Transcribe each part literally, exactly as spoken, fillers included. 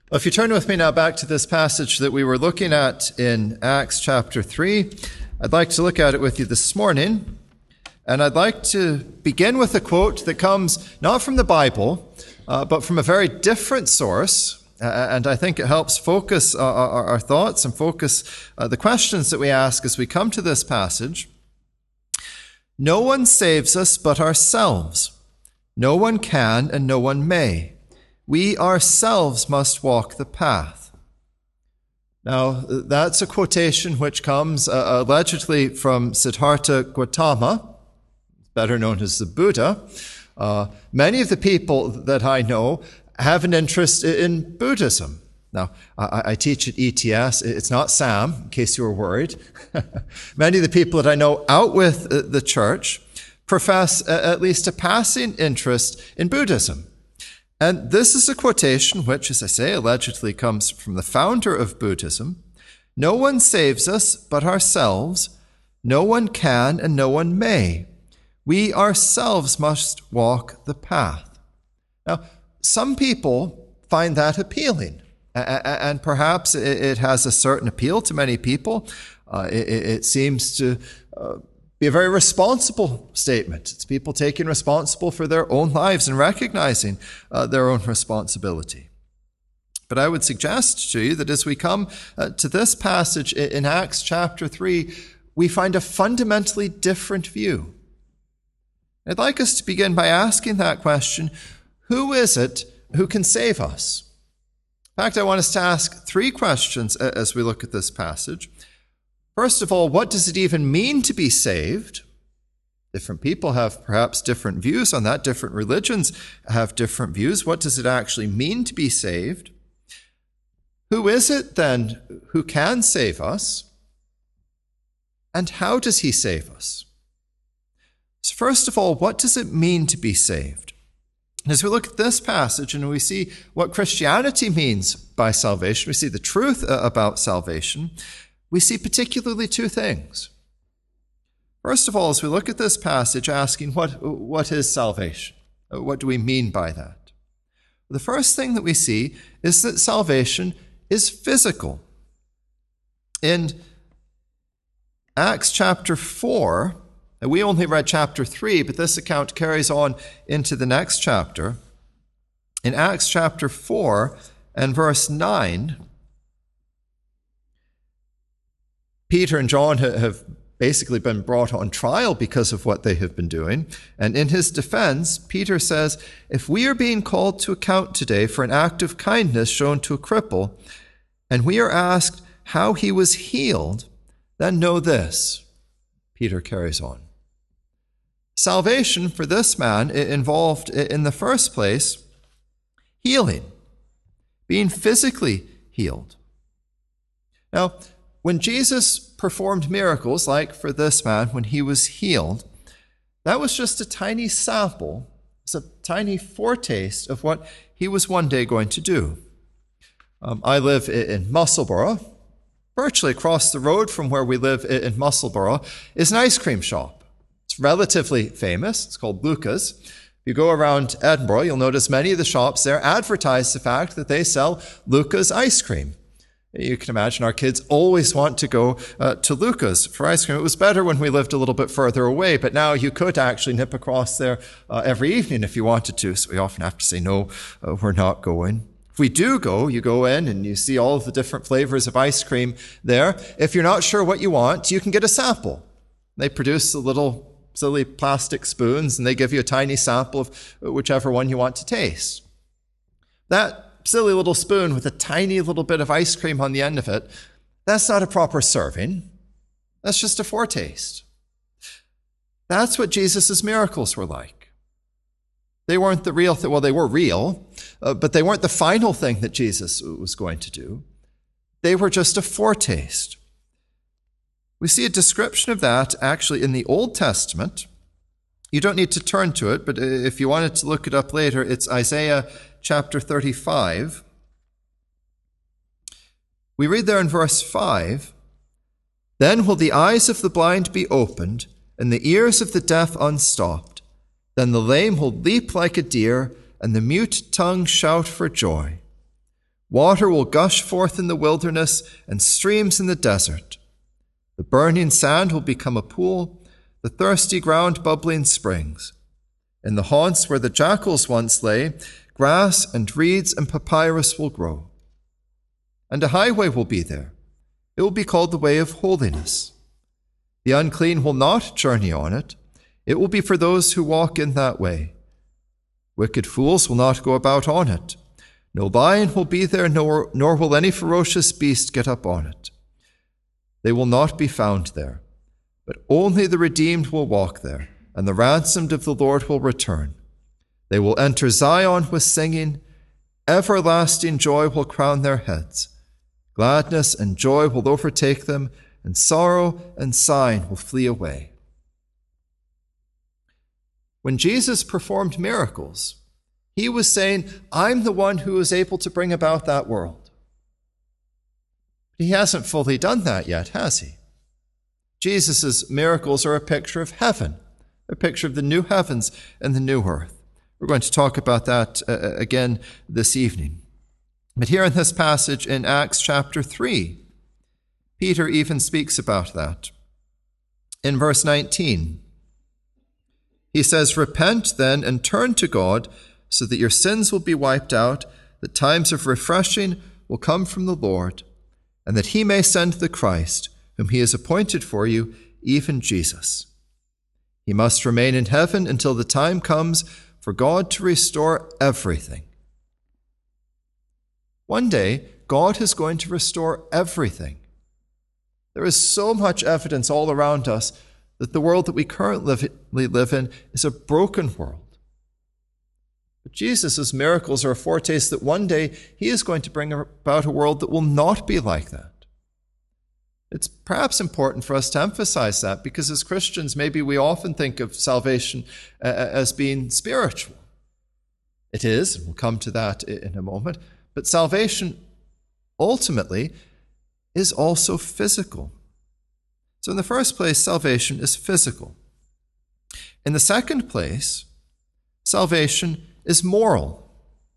Well, if you turn with me now back to this passage that we were looking at in Acts chapter three, I'd like to look at it with you this morning. And I'd like to begin with a quote that comes not from the Bible, uh, but from a very different source. Uh, and I think it helps focus our, our, our thoughts and focus uh, the questions that we ask as we come to this passage. No one saves us but ourselves. No one can and no one may. We ourselves must walk the path. Now, that's a quotation which comes uh, allegedly from Siddhartha Gautama, better known as the Buddha. Uh, many of the people that I know have an interest in Buddhism. Now, I, I teach at E T S. It's not Sam, in case you were worried. Many of the people that I know out with the church profess at least a passing interest in Buddhism. And this is a quotation which, as I say, allegedly comes from the founder of Buddhism. No one saves us but ourselves. No one can and no one may. We ourselves must walk the path. Now, some people find that appealing, and perhaps it has a certain appeal to many people. Uh, it, it seems to uh, be a very responsible statement. It's people taking responsible for their own lives and recognizing uh, their own responsibility. But I would suggest to you that as we come uh, to this passage in Acts chapter three, we find a fundamentally different view. I'd like us to begin by asking that question, who is it who can save us? In fact, I want us to ask three questions as we look at this passage. First of all, what does it even mean to be saved? Different people have perhaps different views on that. Different religions have different views. What does it actually mean to be saved? Who is it then who can save us? And how does he save us? So first of all, what does it mean to be saved? As we look at this passage and we see what Christianity means by salvation, we see the truth about salvation, we see particularly two things. First of all, as we look at this passage, asking what, what is salvation? What do we mean by that? The first thing that we see is that salvation is physical. In Acts chapter four, and we only read chapter three, but this account carries on into the next chapter. In Acts chapter four and verse nine, Peter and John have basically been brought on trial because of what they have been doing. And in his defense, Peter says, if we are being called to account today for an act of kindness shown to a cripple, and we are asked how he was healed, then know this. Peter carries on. Salvation for this man involved, in the first place, healing, being physically healed. Now, when Jesus performed miracles, like for this man, when he was healed, that was just a tiny sample, it's a tiny foretaste of what he was one day going to do. Um, I live in Musselburgh. Virtually across the road from where we live in Musselburgh is an ice cream shop. It's relatively famous. It's called Luca's. If you go around Edinburgh, you'll notice many of the shops there advertise the fact that they sell Luca's ice cream. You can imagine our kids always want to go uh, to Luca's for ice cream. It was better when we lived a little bit further away, but now you could actually nip across there uh, every evening if you wanted to. So we often have to say, no, uh, we're not going. If we do go, you go in and you see all of the different flavors of ice cream there. If you're not sure what you want, you can get a sample. They produce the little silly plastic spoons and they give you a tiny sample of whichever one you want to taste. That silly little spoon with a tiny little bit of ice cream on the end of it, that's not a proper serving. That's just a foretaste. That's what Jesus' miracles were like. They weren't the real thing. Well, they were real, uh, but they weren't the final thing that Jesus was going to do. They were just a foretaste. We see a description of that actually in the Old Testament. You don't need to turn to it, but if you wanted to look it up later, it's Isaiah chapter thirty-five. We read there in verse five, then will the eyes of the blind be opened, and the ears of the deaf unstopped. Then the lame will leap like a deer, and the mute tongue shout for joy. Water will gush forth in the wilderness and streams in the desert. The burning sand will become a pool, the thirsty ground bubbling springs. In the haunts where the jackals once lay, grass and reeds and papyrus will grow. And a highway will be there. It will be called the way of holiness. The unclean will not journey on it. It will be for those who walk in that way. Wicked fools will not go about on it. No lion will be there, nor, nor will any ferocious beast get up on it. They will not be found there, but only the redeemed will walk there, and the ransomed of the Lord will return. They will enter Zion with singing. Everlasting joy will crown their heads. Gladness and joy will overtake them, and sorrow and sighing will flee away. When Jesus performed miracles, he was saying, I'm the one who is able to bring about that world. But he hasn't fully done that yet, has he? Jesus' miracles are a picture of heaven, a picture of the new heavens and the new earth. We're going to talk about that uh, again this evening. But here in this passage in Acts chapter three, Peter even speaks about that. In verse nineteen, he says, Repent then and turn to God, so that your sins will be wiped out, that times of refreshing will come from the Lord, and that he may send the Christ, whom he has appointed for you, even Jesus. He must remain in heaven until the time comes for God to restore everything. One day, God is going to restore everything. There is so much evidence all around us that the world that we currently live in is a broken world. But Jesus' miracles are a foretaste that one day he is going to bring about a world that will not be like that. It's perhaps important for us to emphasize that because as Christians, maybe we often think of salvation uh, as being spiritual. It is, and we'll come to that in a moment, but salvation ultimately is also physical. So in the first place, salvation is physical. In the second place, salvation is moral.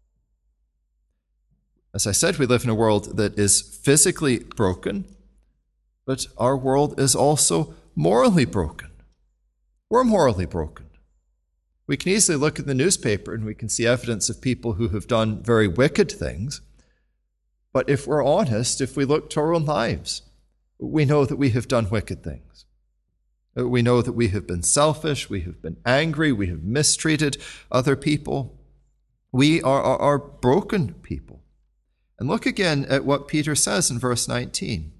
As I said, we live in a world that is physically broken, but our world is also morally broken. We're morally broken. We can easily look at the newspaper and we can see evidence of people who have done very wicked things. But if we're honest, if we look to our own lives, we know that we have done wicked things. We know that we have been selfish, we have been angry, we have mistreated other people. We are, are, are broken people. And look again at what Peter says in verse nineteen.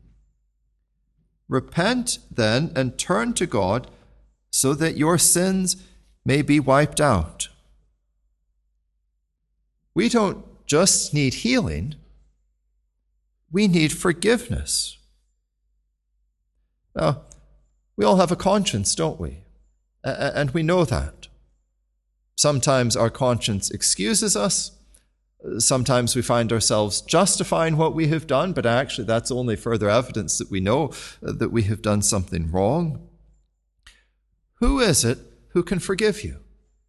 Repent then and turn to God so that your sins may be wiped out. We don't just need healing, we need forgiveness. Now, we all have a conscience, don't we? And we know that. Sometimes our conscience excuses us. Sometimes we find ourselves justifying what we have done, but actually that's only further evidence that we know that we have done something wrong. Who is it who can forgive you?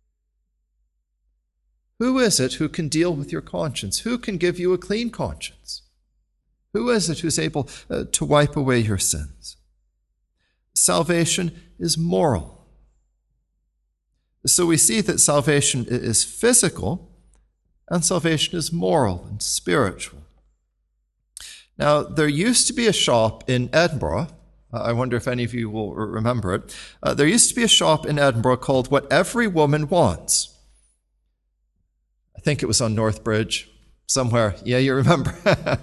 Who is it who can deal with your conscience? Who can give you a clean conscience? Who is it who's able uh, to wipe away your sins? Salvation is moral. So we see that salvation is physical and salvation is moral and spiritual. Now, there used to be a shop in Edinburgh. Uh, I wonder if any of you will remember it. Uh, there used to be a shop in Edinburgh called What Every Woman Wants. I think it was on North Bridge somewhere. Yeah, you remember.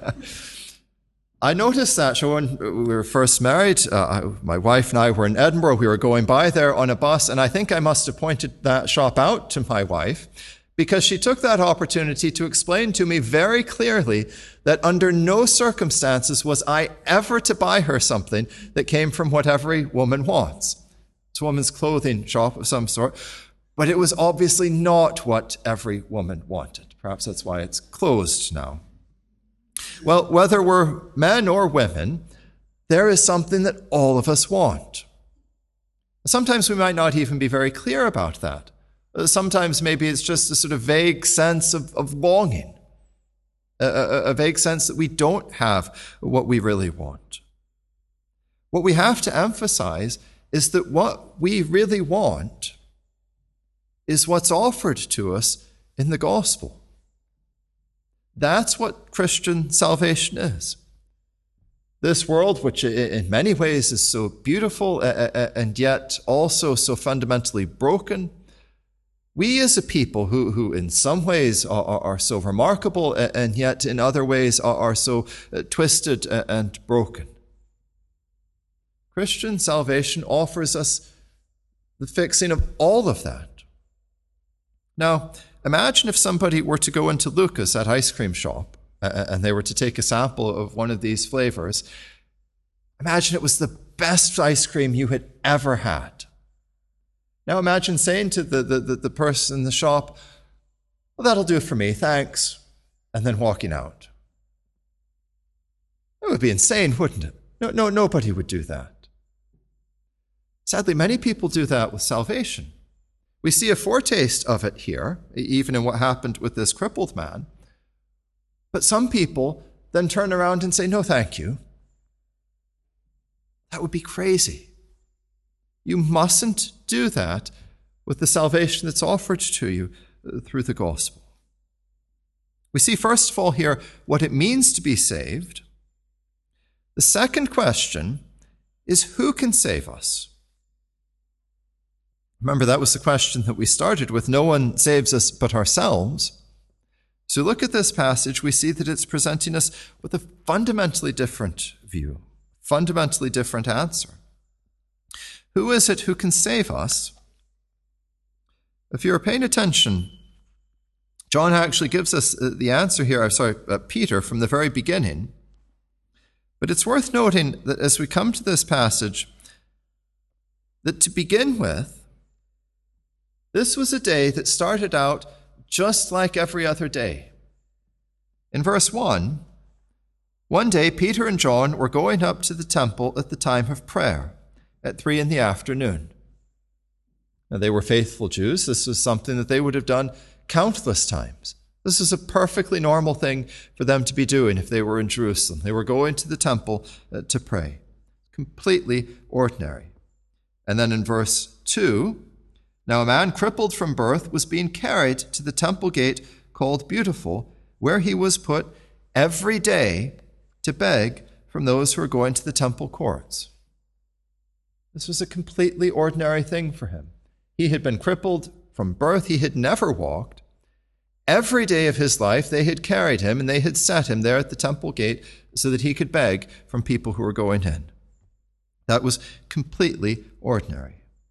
I noticed that when we were first married. Uh, my wife and I were in Edinburgh. We were going by there on a bus, and I think I must have pointed that shop out to my wife because she took that opportunity to explain to me very clearly that under no circumstances was I ever to buy her something that came from What Every Woman Wants. It's a woman's clothing shop of some sort, but it was obviously not what every woman wanted. Perhaps that's why it's closed now. Well, whether we're men or women, there is something that all of us want. Sometimes we might not even be very clear about that. Sometimes maybe it's just a sort of vague sense of, of longing. a, a, a vague sense that we don't have what we really want. What we have to emphasize is that what we really want is what's offered to us in the gospel. That's what Christian salvation is. This world, which in many ways is so beautiful and yet also so fundamentally broken, we as a people who, who in some ways are, are so remarkable and yet in other ways are, are so twisted and broken. Christian salvation offers us the fixing of all of that. Now, imagine if somebody were to go into Luca's, that ice cream shop, and they were to take a sample of one of these flavors. Imagine it was the best ice cream you had ever had. Now imagine saying to the, the, the, the person in the shop, well, that'll do for me, thanks, and then walking out. It would be insane, wouldn't it? No, no, nobody would do that. Sadly, many people do that with salvation. We see a foretaste of it here, even in what happened with this crippled man. But some people then turn around and say, no, thank you. That would be crazy. You mustn't do that with the salvation that's offered to you through the gospel. We see, first of all, here what it means to be saved. The second question is, who can save us? Remember, that was the question that we started with. No one saves us but ourselves. So look at this passage, we see that it's presenting us with a fundamentally different view, fundamentally different answer. Who is it who can save us? If you're paying attention, John actually gives us the answer here, I'm sorry, uh, Peter, from the very beginning. But it's worth noting that as we come to this passage, that to begin with, this was a day that started out just like every other day. In verse one, one day Peter and John were going up to the temple at the time of prayer, at three in the afternoon. Now, they were faithful Jews. This was something that they would have done countless times. This is a perfectly normal thing for them to be doing if they were in Jerusalem. They were going to the temple uh, to pray. Completely ordinary. And then in verse two, now a man crippled from birth was being carried to the temple gate called Beautiful, where he was put every day to beg from those who were going to the temple courts. This was a completely ordinary thing for him. He had been crippled from birth. He had never walked. Every day of his life, they had carried him and they had set him there at the temple gate so that he could beg from people who were going in. That was completely ordinary.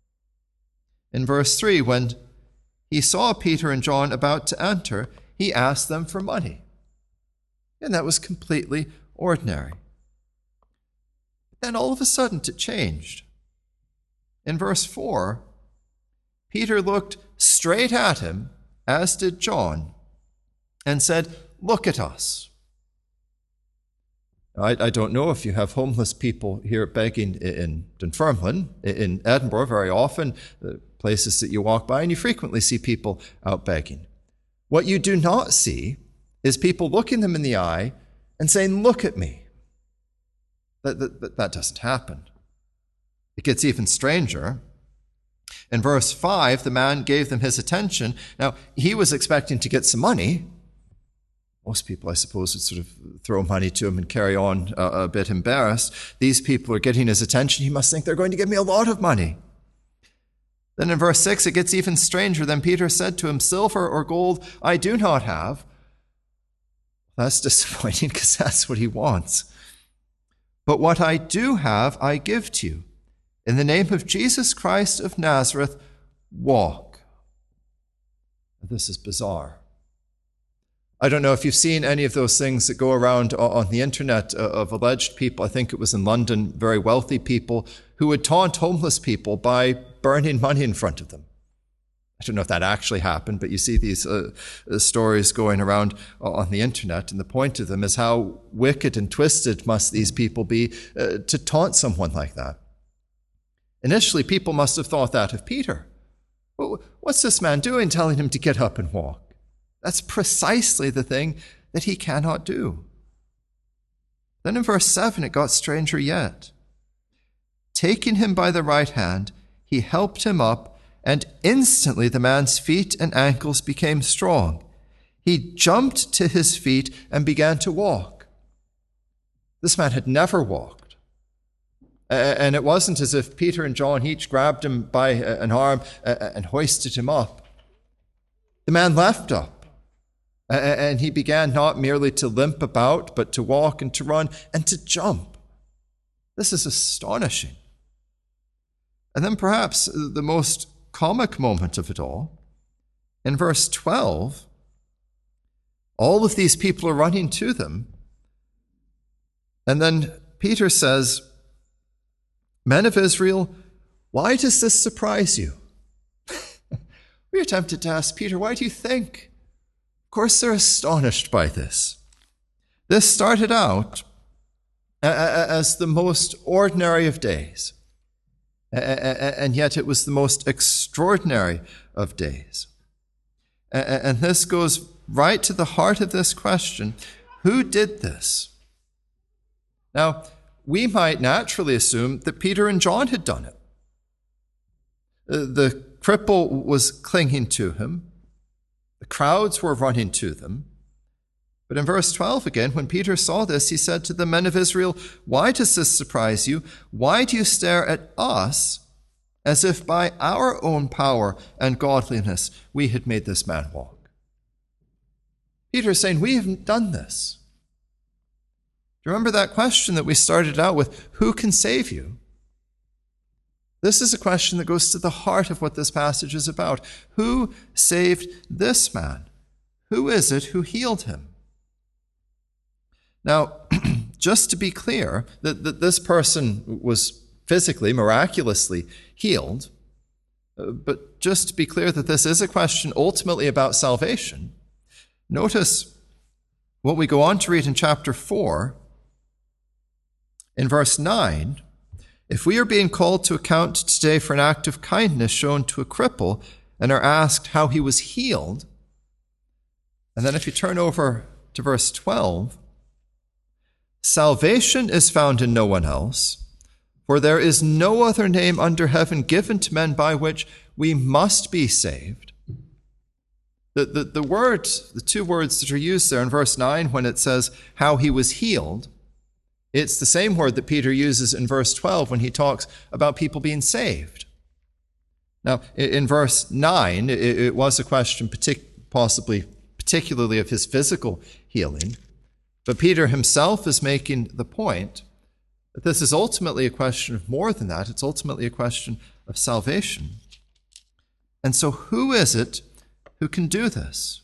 In verse three, when he saw Peter and John about to enter, he asked them for money. And that was completely ordinary. Then all of a sudden it changed. In verse four, Peter looked straight at him, as did John, and said, "Look at us." I, I don't know if you have homeless people here begging in Dunfermline, in Edinburgh, very often, the places that you walk by, and you frequently see people out begging. What you do not see is people looking them in the eye and saying, "Look at me." That, that, that doesn't happen. It gets even stranger. In verse five, the man gave them his attention. Now, he was expecting to get some money. Most people, I suppose, would sort of throw money to him and carry on a, a bit embarrassed. These people are getting his attention. He must think they're going to give me a lot of money. Then in verse six, it gets even stranger. Then Peter said to him, "Silver or gold I do not have." That's disappointing because that's what he wants. "But what I do have, I give to you. In the name of Jesus Christ of Nazareth, walk." This is bizarre. I don't know if you've seen any of those things that go around on the internet of alleged people. I think it was in London, very wealthy people who would taunt homeless people by burning money in front of them. I don't know if that actually happened, but you see these uh, stories going around on the internet, and the point of them is how wicked and twisted must these people be uh, to taunt someone like that. Initially, people must have thought that of Peter. What's this man doing, telling him to get up and walk? That's precisely the thing that he cannot do. Then in verse seven, it got stranger yet. Taking him by the right hand, he helped him up, and instantly the man's feet and ankles became strong. He jumped to his feet and began to walk. This man had never walked. And it wasn't as if Peter and John each grabbed him by an arm and hoisted him up. The man leapt up, and he began not merely to limp about, but to walk and to run and to jump. This is astonishing. And then perhaps the most comic moment of it all, in verse twelve, all of these people are running to them. And then Peter says, "Men of Israel, why does this surprise you?" We are tempted to ask Peter, why do you think? Of course, they're astonished by this. This started out as the most ordinary of days. And yet it was the most extraordinary of days. And this goes right to the heart of this question: who did this? Now, we might naturally assume that Peter and John had done it. The cripple was clinging to him. The crowds were running to them. But in verse twelve again, when Peter saw this, he said to the men of Israel, "Why does this surprise you? Why do you stare at us as if by our own power and godliness we had made this man walk?" Peter is saying, we haven't done this. Do you remember that question that we started out with? Who can save you? This is a question that goes to the heart of what this passage is about. Who saved this man? Who is it who healed him? Now, just to be clear, that, that this person was physically, miraculously healed, but just to be clear that this is a question ultimately about salvation, notice what we go on to read in chapter four, in verse nine. "If we are being called to account today for an act of kindness shown to a cripple and are asked how he was healed," and then if you turn over to verse twelve, "Salvation is found in no one else, for there is no other name under heaven given to men by which we must be saved." The, the, the word, the two words that are used there in verse nine when it says how he was healed, it's the same word that Peter uses in verse twelve when he talks about people being saved. Now, in verse nine, it was a question partic- possibly particularly of his physical healing, but Peter himself is making the point that this is ultimately a question of more than that. It's ultimately a question of salvation. And so who is it who can do this?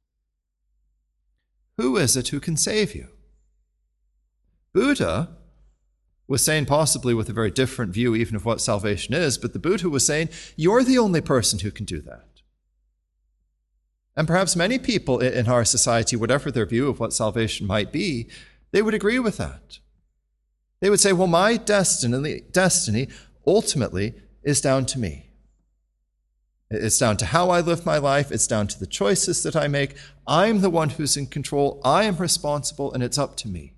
Who is it who can save you? Buddha was saying, possibly with a very different view even of what salvation is, but the Buddha was saying, you're the only person who can do that. And perhaps many people in our society, whatever their view of what salvation might be, they would agree with that. They would say, well, my destiny, destiny ultimately is down to me. It's down to how I live my life. It's down to the choices that I make. I'm the one who's in control. I am responsible, and it's up to me.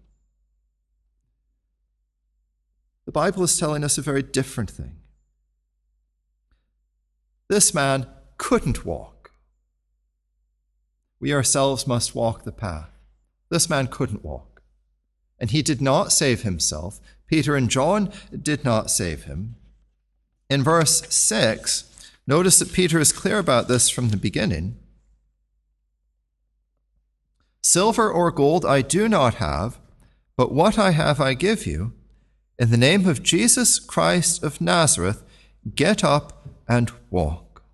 The Bible is telling us a very different thing. This man couldn't walk. We ourselves must walk the path. This man couldn't walk. And he did not save himself. Peter and John did not save him. In verse six, notice that Peter is clear about this from the beginning. "Silver or gold I do not have, but what I have I give you. In the name of Jesus Christ of Nazareth, get up and walk."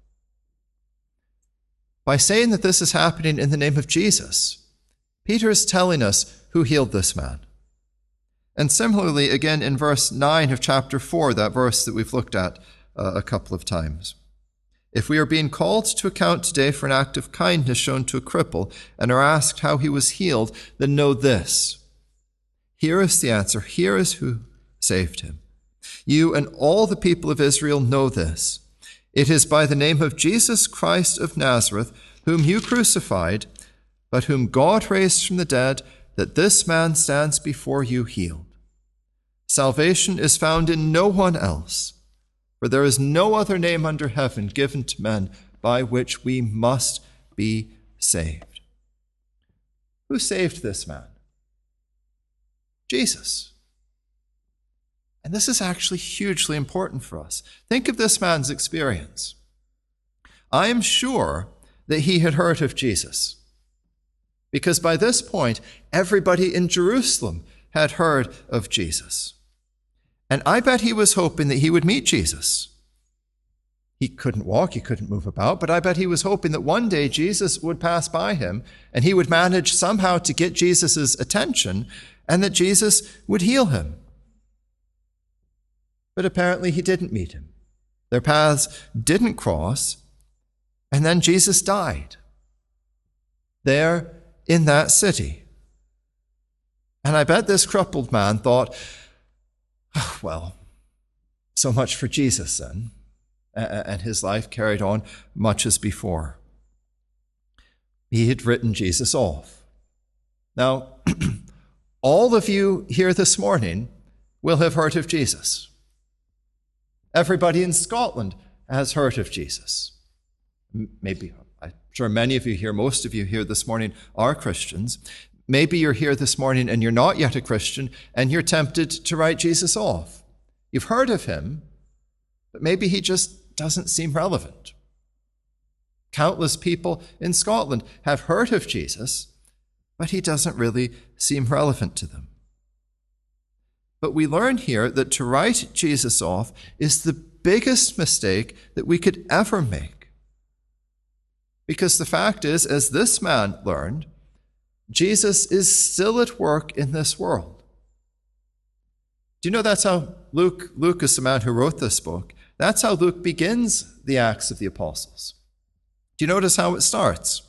By saying that this is happening in the name of Jesus, Peter is telling us who healed this man. And similarly, again in verse nine of chapter four, that verse that we've looked at uh, a couple of times. "If we are being called to account today for an act of kindness shown to a cripple and are asked how he was healed, then know this. Here is the answer. Here is who saved him. You and all the people of Israel know this. It is by the name of Jesus Christ of Nazareth, whom you crucified, but whom God raised from the dead, that this man stands before you healed. Salvation is found in no one else, for there is no other name under heaven given to men by which we must be saved." Who saved this man? Jesus. And this is actually hugely important for us. Think of this man's experience. I am sure that he had heard of Jesus, because by this point, everybody in Jerusalem had heard of Jesus. And I bet he was hoping that he would meet Jesus. He couldn't walk, he couldn't move about, but I bet he was hoping that one day Jesus would pass by him and he would manage somehow to get Jesus' attention and that Jesus would heal him. But apparently he didn't meet him. Their paths didn't cross, and then Jesus died there in that city. And I bet this crippled man thought, oh, well, so much for Jesus then. And his life carried on much as before. He had written Jesus off. Now, all of you here this morning will have heard of Jesus. Everybody in Scotland has heard of Jesus. Maybe, I'm sure many of you here, most of you here this morning are Christians. Maybe you're here this morning and you're not yet a Christian and you're tempted to write Jesus off. You've heard of him, but maybe he just doesn't seem relevant. Countless people in Scotland have heard of Jesus, but he doesn't really seem relevant to them. But we learn here that to write Jesus off is the biggest mistake that we could ever make. Because the fact is, as this man learned, Jesus is still at work in this world. Do you know that's how Luke, Luke is the man who wrote this book, that's how Luke begins the Acts of the Apostles. Do you notice how it starts?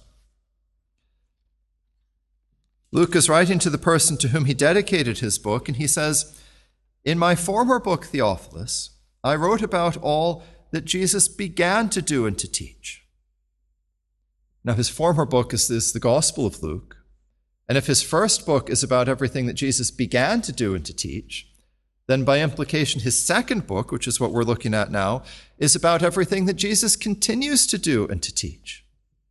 Luke is writing to the person to whom he dedicated his book, and he says, "In my former book, Theophilus, I wrote about all that Jesus began to do and to teach." Now, his former book is, is the Gospel of Luke, and if his first book is about everything that Jesus began to do and to teach, then by implication, his second book, which is what we're looking at now, is about everything that Jesus continues to do and to teach.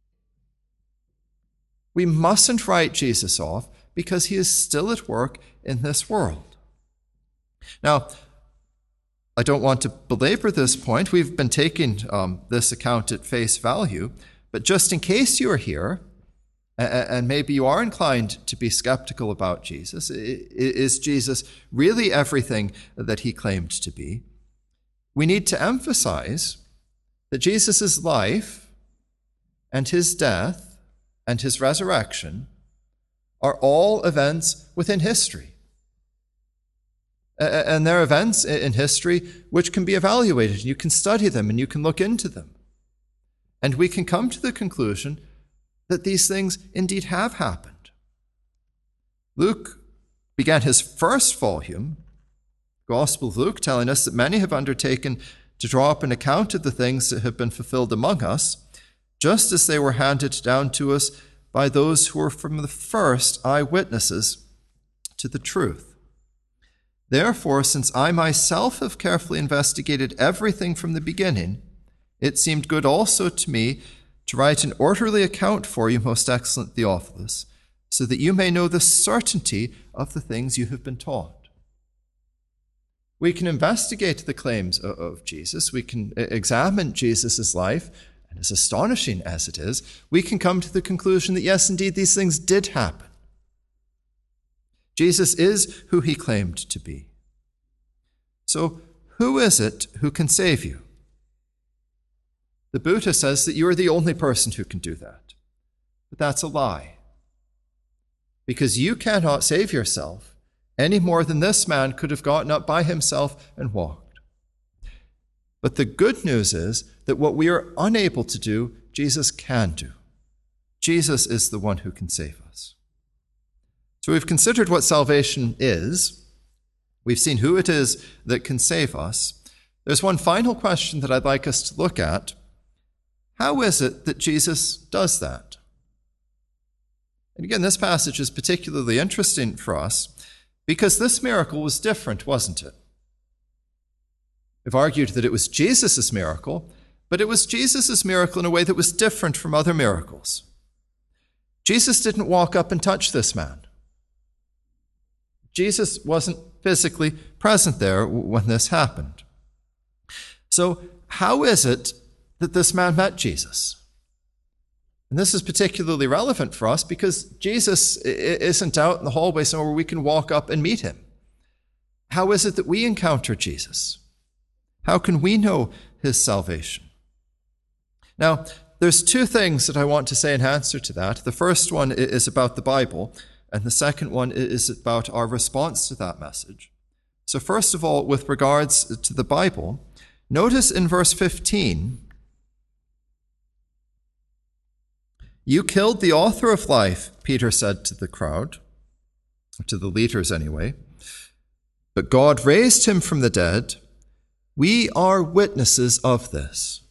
We mustn't write Jesus off because he is still at work in this world. Now, I don't want to belabor this point. We've been taking um, this account at face value, but just in case you are here, and maybe you are inclined to be skeptical about Jesus, is Jesus really everything that he claimed to be? We need to emphasize that Jesus' life and his death and his resurrection are all events within history. And they're events in history which can be evaluated. You can study them and you can look into them. And we can come to the conclusion that these things indeed have happened. Luke began his first volume, Gospel of Luke, telling us that many have undertaken to draw up an account of the things that have been fulfilled among us, just as they were handed down to us by those who were from the first eyewitnesses to the truth. Therefore, since I myself have carefully investigated everything from the beginning, it seemed good also to me to write an orderly account for you, most excellent Theophilus, so that you may know the certainty of the things you have been taught. We can investigate the claims of Jesus. We can examine Jesus' life, and as astonishing as it is, we can come to the conclusion that yes, indeed, these things did happen. Jesus is who he claimed to be. So, who is it who can save you? The Buddha says that you are the only person who can do that. But that's a lie. Because you cannot save yourself any more than this man could have gotten up by himself and walked. But the good news is that what we are unable to do, Jesus can do. Jesus is the one who can save us. So we've considered what salvation is. We've seen who it is that can save us. There's one final question that I'd like us to look at. How is it that Jesus does that? And again, this passage is particularly interesting for us because this miracle was different, wasn't it? We've argued that it was Jesus' miracle, but it was Jesus' miracle in a way that was different from other miracles. Jesus didn't walk up and touch this man. Jesus wasn't physically present there when this happened. So how is it that this man met Jesus? And this is particularly relevant for us because Jesus isn't out in the hallway somewhere where we can walk up and meet him. How is it that we encounter Jesus? How can we know his salvation? Now, there's two things that I want to say in answer to that. The first one is about the Bible, and the second one is about our response to that message. So first of all, with regards to the Bible, notice in verse fifteen, "You killed the author of life," Peter said to the crowd, to the leaders anyway, "but God raised him from the dead. We are witnesses of this."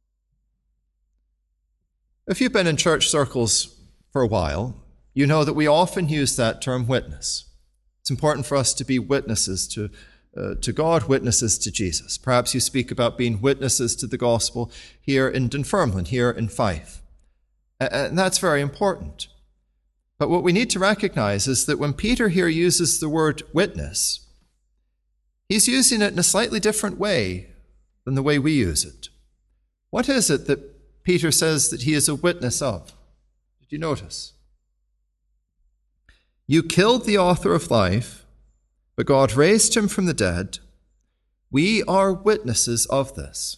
If you've been in church circles for a while, you know that we often use that term witness. It's important for us to be witnesses to, uh, to God, witnesses to Jesus. Perhaps you speak about being witnesses to the gospel here in Dunfermline, here in Fife. And that's very important. But what we need to recognize is that when Peter here uses the word witness, he's using it in a slightly different way than the way we use it. What is it that Peter says that he is a witness of? Did you notice? "You killed the author of life, but God raised him from the dead. We are witnesses of this."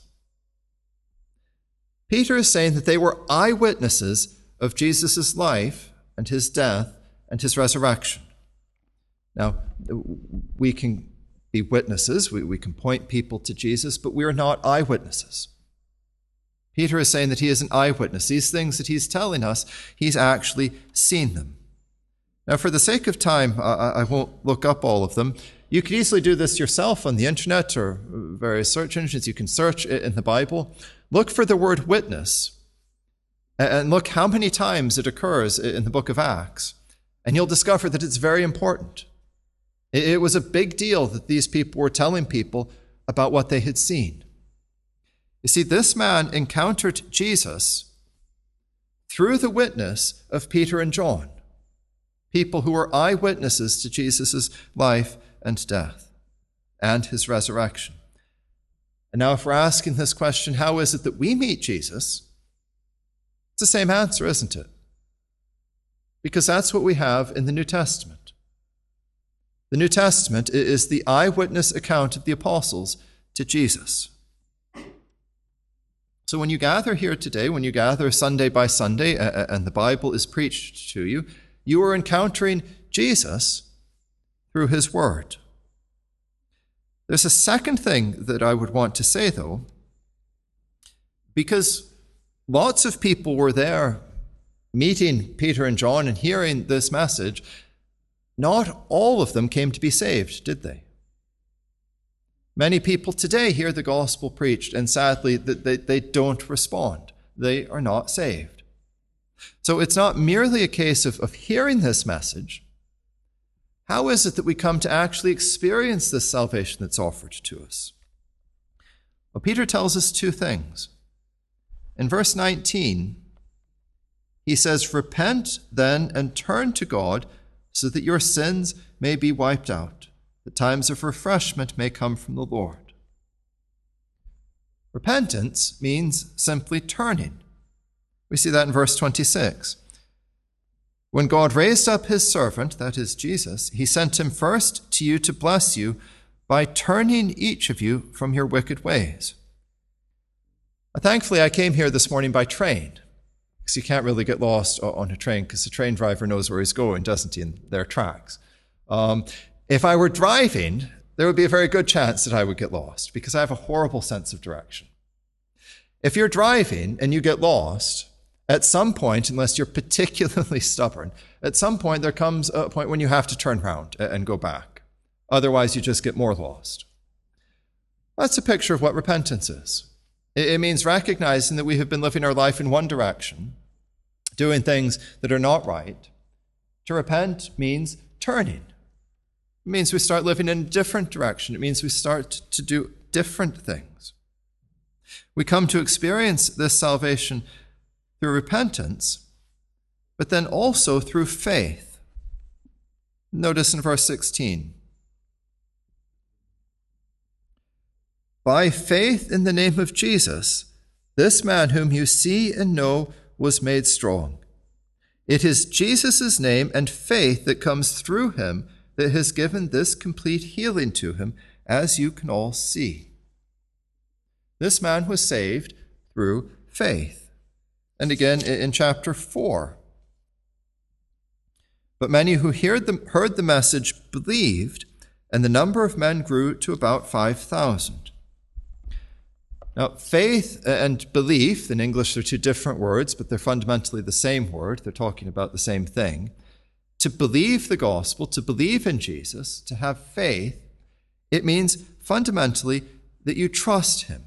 Peter is saying that they were eyewitnesses of Jesus' life and his death and his resurrection. Now, we can be witnesses, we, we can point people to Jesus, but we are not eyewitnesses. Peter is saying that he is an eyewitness. These things that he's telling us, he's actually seen them. Now, for the sake of time, I, I won't look up all of them. You could easily do this yourself on the internet or various search engines. You can search it in the Bible. Look for the word witness and look how many times it occurs in the book of Acts. And you'll discover that it's very important. It was a big deal that these people were telling people about what they had seen. You see, this man encountered Jesus through the witness of Peter and John, people who were eyewitnesses to Jesus' life and death and his resurrection. And now if we're asking this question, how is it that we meet Jesus? It's the same answer, isn't it? Because that's what we have in the New Testament. The New Testament is the eyewitness account of the apostles to Jesus. So when you gather here today, when you gather Sunday by Sunday and the Bible is preached to you, you are encountering Jesus through his word. There's a second thing that I would want to say, though, because lots of people were there meeting Peter and John and hearing this message. Not all of them came to be saved, did they? Many people today hear the gospel preached, and sadly, they, they don't respond. They are not saved. So it's not merely a case of, of hearing this message. How is it that we come to actually experience this salvation that's offered to us? Well, Peter tells us two things. In verse nineteen, he says, "Repent then and turn to God so that your sins may be wiped out, that times of refreshment may come from the Lord." Repentance means simply turning. We see that in verse twenty-six. "When God raised up his servant, that is Jesus, he sent him first to you to bless you by turning each of you from your wicked ways." Now, thankfully, I came here this morning by train, because you can't really get lost on a train because the train driver knows where he's going, doesn't he, and there are tracks. Um, if I were driving, there would be a very good chance that I would get lost because I have a horrible sense of direction. If you're driving and you get lost, at some point, unless you're particularly stubborn, at some point there comes a point when you have to turn around and go back. Otherwise, you just get more lost. That's a picture of what repentance is. It means recognizing that we have been living our life in one direction, doing things that are not right, To repent means turning. It means we start living in a different direction. It means we start to do different things. We come to experience this salvation through repentance, but then also through faith. Notice in verse sixteen. By faith in the name of Jesus, this man whom you see and know was made strong. It is Jesus' name and faith that comes through him that has given this complete healing to him, as you can all see. This man was saved through faith. And again in chapter four. But many who heard the, heard the message believed, and the number of men grew to about five thousand. Now, faith and belief, in English they're two different words, but they're fundamentally the same word. They're talking about the same thing. To believe the gospel, to believe in Jesus, to have faith, it means fundamentally that you trust him.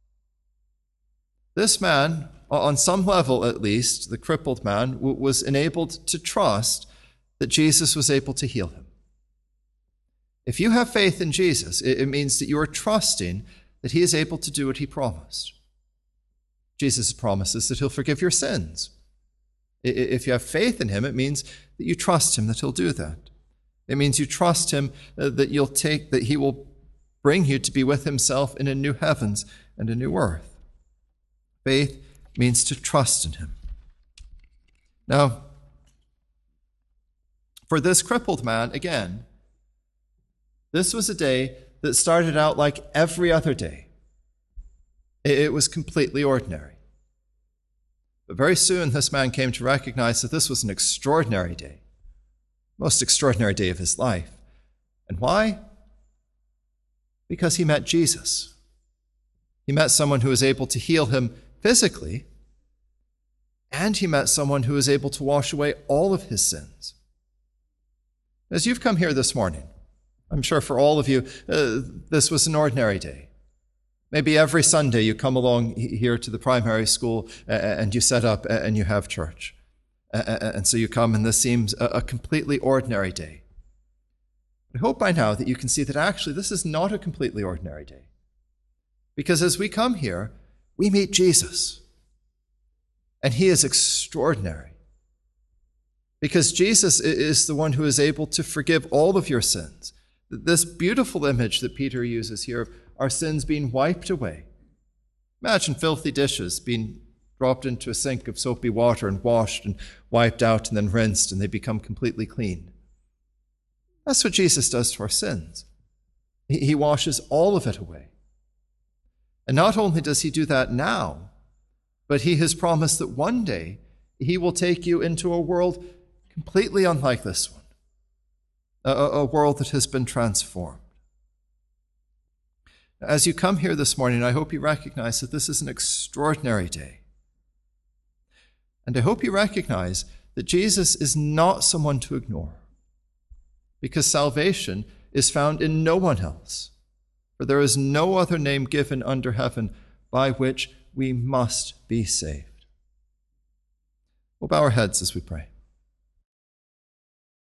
This man, on some level at least, the crippled man, was enabled to trust that Jesus was able to heal him. If you have faith in Jesus, it means that you are trusting that he is able to do what he promised. Jesus promises that he'll forgive your sins. If you have faith in him, it means that you trust him that he'll do that. It means you trust him that you'll take, that he will bring you to be with himself in a new heavens and a new earth. Faith means to trust in him. Now, for this crippled man, again, this was a day that started out like every other day. It was completely ordinary. But very soon this man came to recognize that this was an extraordinary day, most extraordinary day of his life. And why? Because he met Jesus. He met someone who was able to heal him physically, and he met someone who was able to wash away all of his sins. As you've come here this morning, I'm sure for all of you, uh, this was an ordinary day. Maybe every Sunday you come along here to the primary school uh, and you set up and you have church. Uh, and so you come and this seems a, a completely ordinary day. I hope by now that you can see that actually this is not a completely ordinary day. Because as we come here, we meet Jesus. And he is extraordinary. Because Jesus is the one who is able to forgive all of your sins. This beautiful image that Peter uses here of our sins being wiped away. Imagine filthy dishes being dropped into a sink of soapy water and washed and wiped out and then rinsed, and they become completely clean. That's what Jesus does to our sins. He washes all of it away. And not only does he do that now, but he has promised that one day he will take you into a world completely unlike this one. A, a world that has been transformed. As you come here this morning, I hope you recognize that this is an extraordinary day. And I hope you recognize that Jesus is not someone to ignore, because salvation is found in no one else, for there is no other name given under heaven by which we must be saved. We'll bow our heads as we pray.